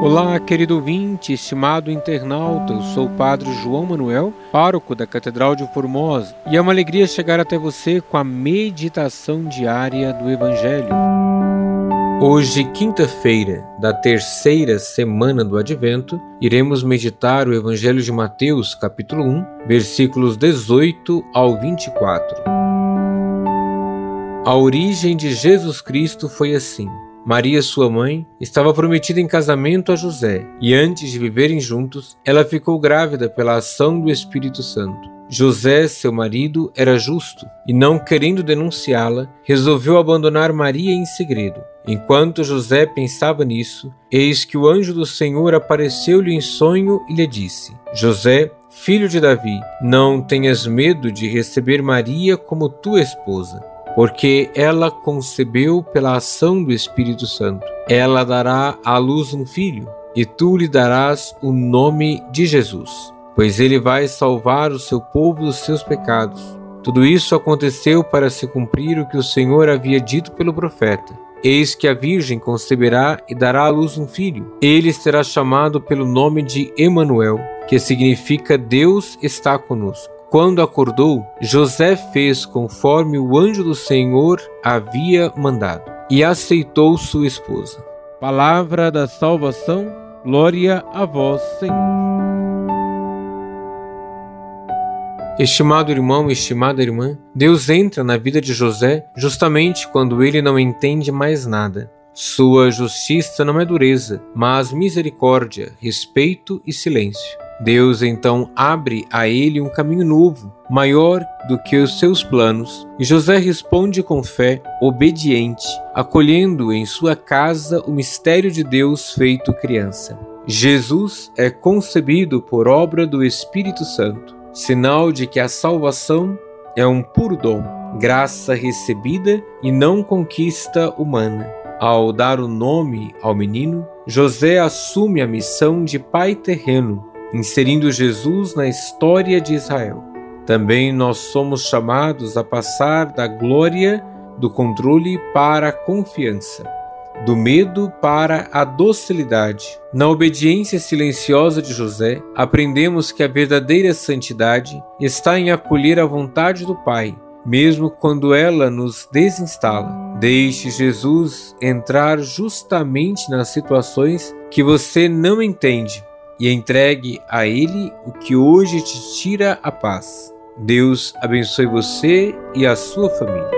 Olá, querido ouvinte, estimado internauta, eu sou o Padre João Manuel, pároco da Catedral de Formosa, e é uma alegria chegar até você com a meditação diária do Evangelho. Hoje, quinta-feira da terceira semana do Advento, iremos meditar o Evangelho de Mateus, capítulo 1, versículos 18 ao 24. A origem de Jesus Cristo foi assim. Maria, sua mãe, estava prometida em casamento a José, e antes de viverem juntos, ela ficou grávida pela ação do Espírito Santo. José, seu marido, era justo, e não querendo denunciá-la, resolveu abandonar Maria em segredo. Enquanto José pensava nisso, eis que o anjo do Senhor apareceu-lhe em sonho e lhe disse: José, filho de Davi, não tenhas medo de receber Maria como tua esposa, porque ela concebeu pela ação do Espírito Santo. Ela dará à luz um filho, e tu lhe darás o nome de Jesus, pois ele vai salvar o seu povo dos seus pecados. Tudo isso aconteceu para se cumprir o que o Senhor havia dito pelo profeta. Eis que a Virgem conceberá e dará à luz um filho. Ele será chamado pelo nome de Emanuel, que significa Deus está conosco. Quando acordou, José fez conforme o anjo do Senhor havia mandado e aceitou sua esposa. Palavra da salvação, glória a vós, Senhor. Estimado irmão, estimada irmã, Deus entra na vida de José justamente quando ele não entende mais nada. Sua justiça não é dureza, mas misericórdia, respeito e silêncio. Deus então abre a ele um caminho novo, maior do que os seus planos, e José responde com fé, obediente, acolhendo em sua casa o mistério de Deus feito criança. Jesus é concebido por obra do Espírito Santo, sinal de que a salvação é um puro dom, graça recebida e não conquista humana. Ao dar o nome ao menino, José assume a missão de pai terreno, inserindo Jesus na história de Israel. Também nós somos chamados a passar da glória do controle para a confiança, do medo para a docilidade. Na obediência silenciosa de José, aprendemos que a verdadeira santidade está em acolher a vontade do Pai, mesmo quando ela nos desinstala. Deixe Jesus entrar justamente nas situações que você não entende e entregue a Ele o que hoje te tira a paz. Deus abençoe você e a sua família.